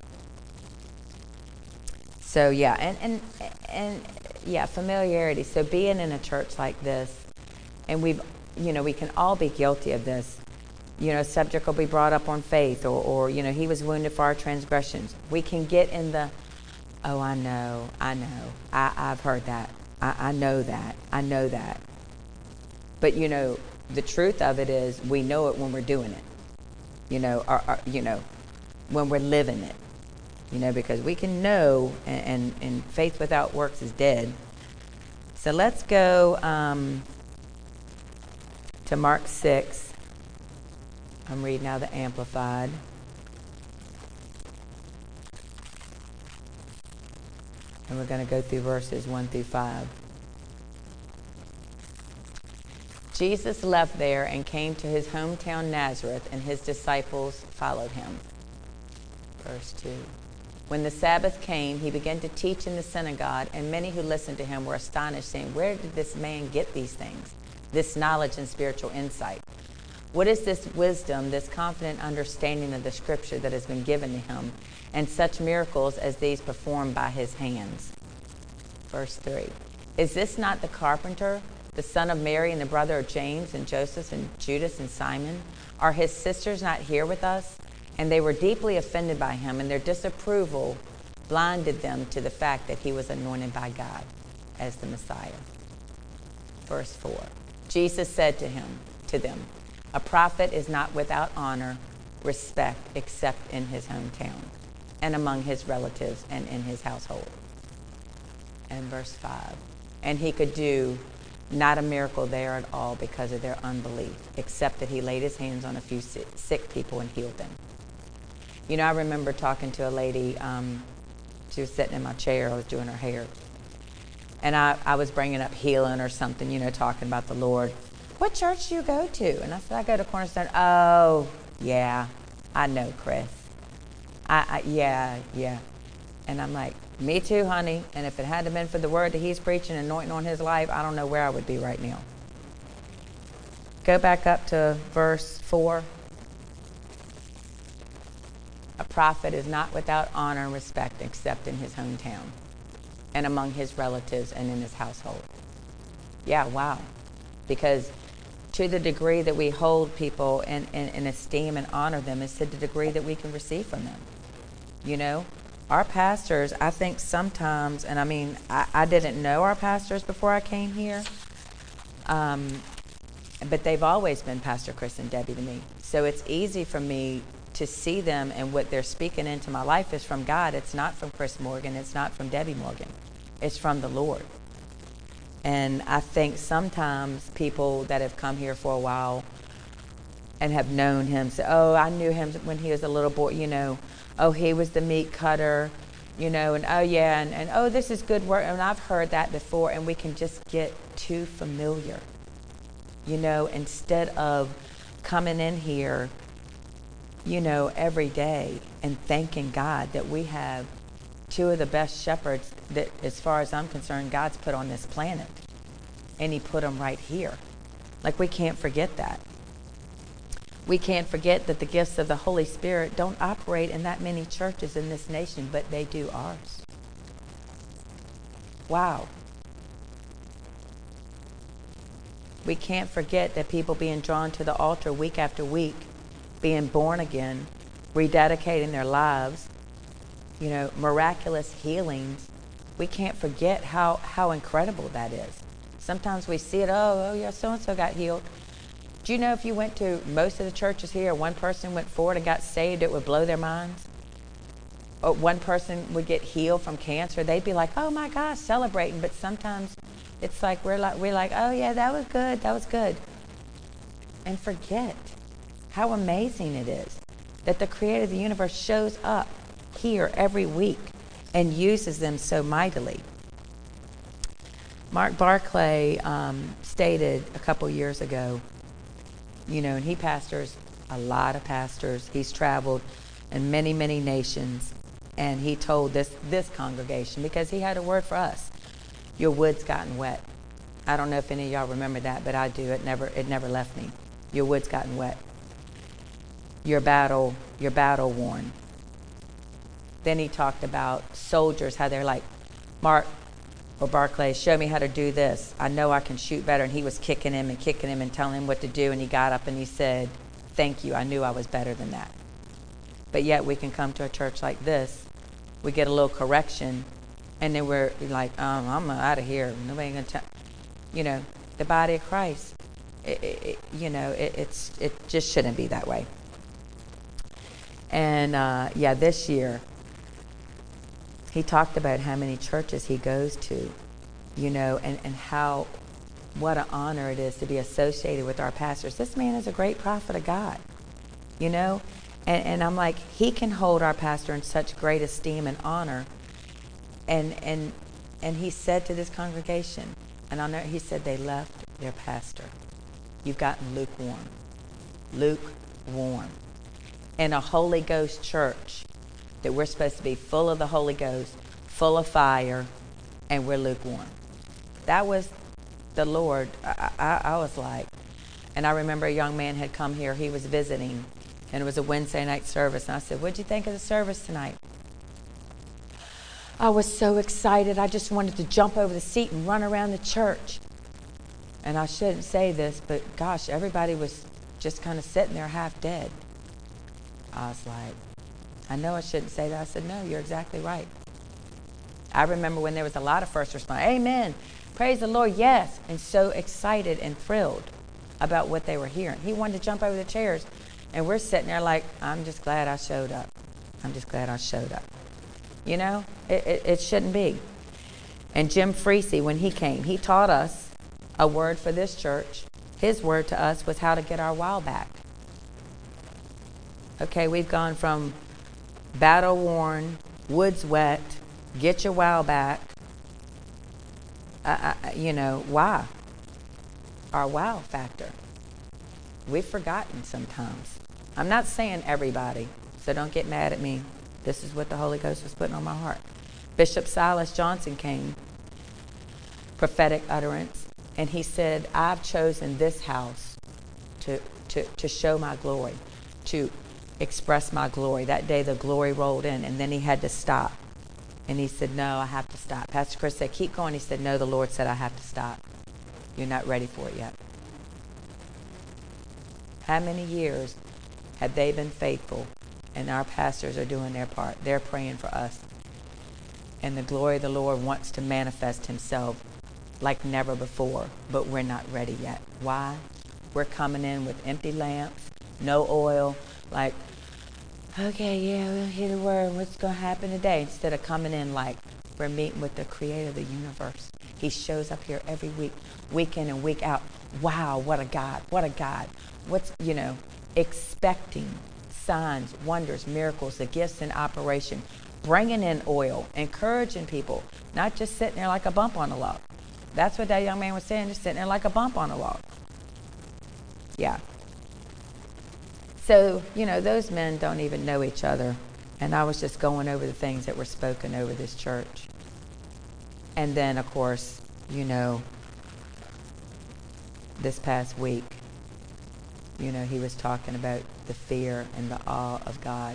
So yeah, and, and and yeah, familiarity. So being in a church like this, and we've, you know, we can all be guilty of this. You know, subject will be brought up on faith, or, or you know, he was wounded for our transgressions. We can get in the, oh, I know, I know, I, I've heard that, I, I know that, I know that. But you know, the truth of it is, we know it when we're doing it. You know, or, or you know, when we're living it. You know, because we can know, and, and, and faith without works is dead. So let's go um, to Mark six. I'm reading now the Amplified. And we're going to go through verses one through five. Jesus left there and came to his hometown Nazareth, and his disciples followed him. Verse two. When the Sabbath came, he began to teach in the synagogue, and many who listened to him were astonished, saying, where did this man get these things, this knowledge and spiritual insight? What is this wisdom, this confident understanding of the scripture that has been given to him, and such miracles as these performed by his hands? Verse three. Is this not the carpenter, the son of Mary, and the brother of James and Joseph and Judas and Simon? Are his sisters not here with us? And they were deeply offended by him, and their disapproval blinded them to the fact that he was anointed by God as the Messiah. Verse four. Jesus said to him, to them, a prophet is not without honor, respect, except in his hometown and among his relatives and in his household. And verse five. And he could do not a miracle there at all because of their unbelief, except that he laid his hands on a few sick people and healed them. You know, I remember talking to a lady. Um, she was sitting in my chair. I was doing her hair. And I, I was bringing up healing or something, you know, talking about the Lord. What church do you go to? And I said, I go to Cornerstone. Oh, yeah, I know, Chris. I, I yeah, yeah. And I'm like, me too, honey. And if it hadn't been for the word that he's preaching and anointing on his life, I don't know where I would be right now. Go back up to verse four. A prophet is not without honor and respect except in his hometown and among his relatives and in his household. Yeah, wow. Because to the degree that we hold people and, and, and esteem and honor them is to the degree that we can receive from them. You know, our pastors, I think sometimes, and I mean, I, I didn't know our pastors before I came here, um, but they've always been Pastor Chris and Debbie to me. So it's easy for me to see them, and what they're speaking into my life is from God. It's not from Chris Morgan. It's not from Debbie Morgan. It's from the Lord. And I think sometimes people that have come here for a while and have known him say, oh, I knew him when he was a little boy, you know, oh, he was the meat cutter, you know, and oh, yeah, and, and oh, this is good work. And I've heard that before, and we can just get too familiar, you know, instead of coming in here, you know, every day and thanking God that we have two of the best shepherds that, as far as I'm concerned, God's put on this planet. And he put them right here. Like, we can't forget that. We can't forget that the gifts of the Holy Spirit don't operate in that many churches in this nation, but they do ours. Wow. We can't forget that people being drawn to the altar week after week, being born again, rededicating their lives, you know, miraculous healings. We can't forget how, how incredible that is. Sometimes we see it, oh, oh yeah, so-and-so got healed. Do you know if you went to most of the churches here, one person went forward and got saved, it would blow their minds? Or one person would get healed from cancer, they'd be like, oh my gosh, celebrating. But sometimes it's like, we're like, we're like, oh yeah, that was good, that was good. And forget how amazing it is that the creator of the universe shows up here every week and uses them so mightily. Mark Barclay um, stated a couple years ago, you know, and he pastors a lot of pastors. He's traveled in many, many nations, and he told this this congregation, because he had a word for us, your wood's gotten wet. I don't know if any of y'all remember that, but I do. It never it never left me. Your wood's gotten wet. Your battle, your battle worn. Then he talked about soldiers, how they're like, Mark or Barclay, show me how to do this. I know I can shoot better. And he was kicking him and kicking him and telling him what to do. And he got up and he said, thank you. I knew I was better than that. But yet we can come to a church like this. We get a little correction. And then we're like, um, I'm out of here. Nobody going to tell. You know, the body of Christ, it, it, it, you know, it, it's it just shouldn't be that way. And, uh, yeah, this year, he talked about how many churches he goes to, you know, and, and how, what an honor it is to be associated with our pastors. This man is a great prophet of God, you know, and, and I'm like, he can hold our pastor in such great esteem and honor. And and and he said to this congregation, and on there he said they left their pastor. You've gotten lukewarm, lukewarm. In a Holy Ghost church, that we're supposed to be full of the Holy Ghost, full of fire, and we're lukewarm. That was the Lord. I, I, I was like, And I remember a young man had come here. He was visiting, and it was a Wednesday night service. And I said, what'd you think of the service tonight? I was so excited. I just wanted to jump over the seat and run around the church. And I shouldn't say this, but gosh, everybody was just kind of sitting there half dead. I was like, I know I shouldn't say that. I said, no, you're exactly right. I remember when there was a lot of first responders. Amen. Praise the Lord. Yes. And so excited and thrilled about what they were hearing. He wanted to jump over the chairs. And we're sitting there like, I'm just glad I showed up. I'm just glad I showed up. You know, it, it, it shouldn't be. And Jim Freese, when he came, he taught us a word for this church. His word to us was how to get our wow back. Okay, we've gone from battle worn, woods wet, get your wow back. Uh, uh, you know, why? Our wow factor. We've forgotten sometimes. I'm not saying everybody, so don't get mad at me. This is what the Holy Ghost was putting on my heart. Bishop Silas Johnson came, prophetic utterance, and he said, I've chosen this house to, to, to show my glory, to express my glory. That day the glory rolled in, and then he had to stop. And he said, no, I have to stop. Pastor Chris said, keep going. He said, no, the Lord said I have to stop. You're not ready for it yet. How many years have they been faithful? And our pastors are doing their part. They're praying for us. And the glory of the Lord wants to manifest himself like never before, but we're not ready yet. Why? We're coming in with empty lamps, no oil, like, okay, yeah, we'll hear the word. What's going to happen today? Instead of coming in like we're meeting with the creator of the universe. He shows up here every week, week in and week out. Wow, what a God, what a God. What's, you know, expecting signs, wonders, miracles, the gifts in operation, bringing in oil, encouraging people, not just sitting there like a bump on a log. That's what that young man was saying, just sitting there like a bump on a log. Yeah. So, you know, those men don't even know each other. And I was just going over the things that were spoken over this church. And then, of course, you know, this past week, you know, he was talking about the fear and the awe of God.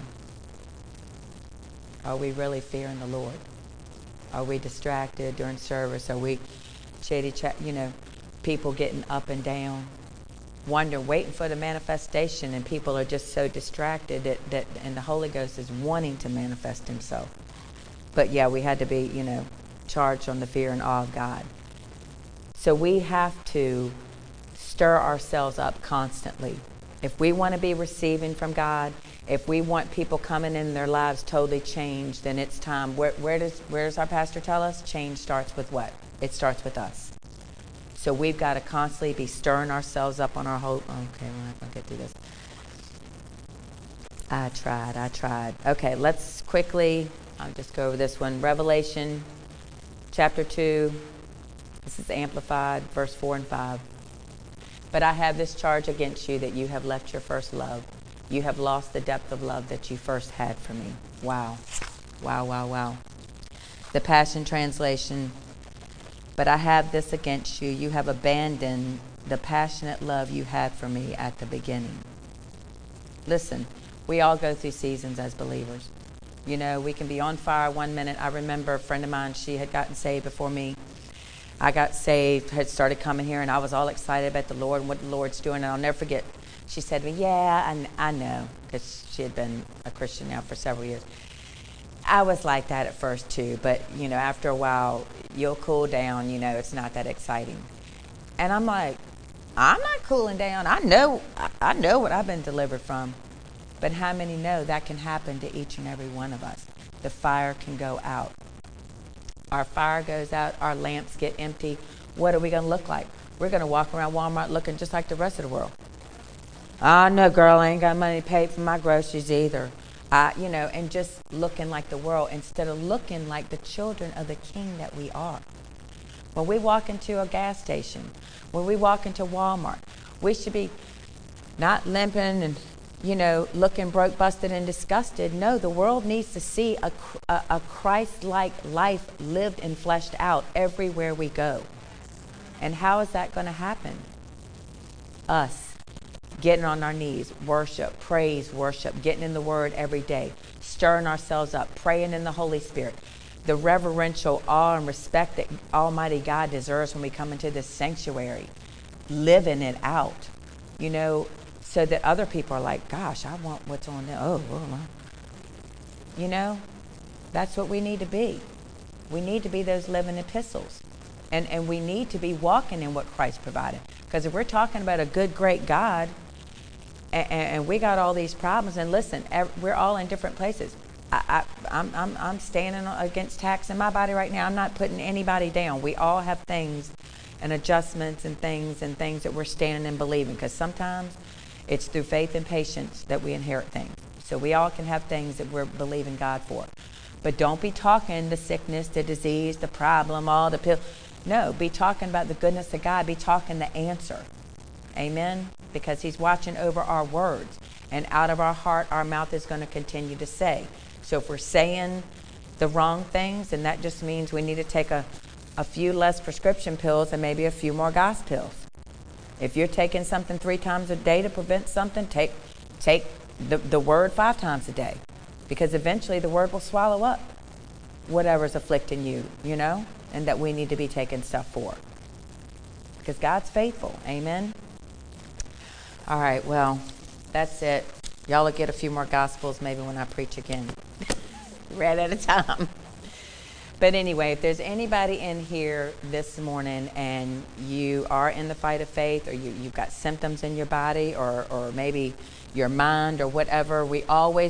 Are we really fearing the Lord? Are we distracted during service? Are we shady chat, you know, people getting up and down, wondering, waiting for the manifestation, and people are just so distracted that, that and the Holy Ghost is wanting to manifest himself. But yeah, we had to be, you know, charged on the fear and awe of God. So we have to stir ourselves up constantly. If we want to be receiving from God, if we want people coming in their lives totally changed, then it's time. Where, where does where does our pastor tell us? Change starts with what? It starts with us. So we've got to constantly be stirring ourselves up on our whole. Okay, we're not going to get through this. I tried, I tried. Okay, let's quickly, I'll just go over this one. Revelation chapter two. This is amplified, verse four and five. But I have this charge against you, that you have left your first love. You have lost the depth of love that you first had for me. Wow. Wow, wow, wow. The Passion Translation. But I have this against you. You have abandoned the passionate love you had for me at the beginning. Listen, we all go through seasons as believers. You know, we can be on fire one minute. I remember a friend of mine, she had gotten saved before me. I got saved, had started coming here, and I was all excited about the Lord and what the Lord's doing. And I'll never forget, she said to me, yeah, I, I know, because she had been a Christian now for several years. I was like that at first too, but, you know, after a while, you'll cool down, you know, it's not that exciting. And I'm like, I'm not cooling down. I know, I, I know what I've been delivered from. But how many know that can happen to each and every one of us? The fire can go out. Our fire goes out, our lamps get empty. What are we going to look like? We're going to walk around Walmart looking just like the rest of the world. Oh, no, girl, I ain't got money to pay for my groceries either. Uh, you know, and just looking like the world instead of looking like the children of the King that we are. When we walk into a gas station, when we walk into Walmart, we should be not limping and, you know, looking broke, busted, and disgusted. No, the world needs to see a, a, a Christ-like life lived and fleshed out everywhere we go. And how is that going to happen? Us getting on our knees, worship, praise, worship, getting in the Word every day, stirring ourselves up, praying in the Holy Spirit. The reverential awe and respect that Almighty God deserves when we come into this sanctuary, living it out, you know, so that other people are like, gosh, I want what's on there. Oh, oh, you know, that's what we need to be. We need to be those living epistles. And, and we need to be walking in what Christ provided. Because if we're talking about a good, great God, and, and we got all these problems, and listen, we're all in different places. I, I, I'm, I'm, I'm standing against tax in my body right now. I'm not putting anybody down. We all have things and adjustments and things and things that we're standing and believing. Because sometimes it's through faith and patience that we inherit things. So we all can have things that we're believing God for. But don't be talking the sickness, the disease, the problem, all the pills. No, be talking about the goodness of God. Be talking the answer. Amen? Because He's watching over our words. And out of our heart, our mouth is going to continue to say. So if we're saying the wrong things, then that just means we need to take a, a few less prescription pills and maybe a few more Gos pills. If you're taking something three times a day to prevent something, take take the, the Word five times a day. Because eventually the Word will swallow up whatever's afflicting you, you know, and that we need to be taking stuff for. Because God's faithful. Amen? All right, well, that's it. Y'all will get a few more Gospels maybe when I preach again. Right at a time. But anyway, if there's anybody in here this morning and you are in the fight of faith, or you, you've got symptoms in your body, or, or maybe your mind or whatever, we always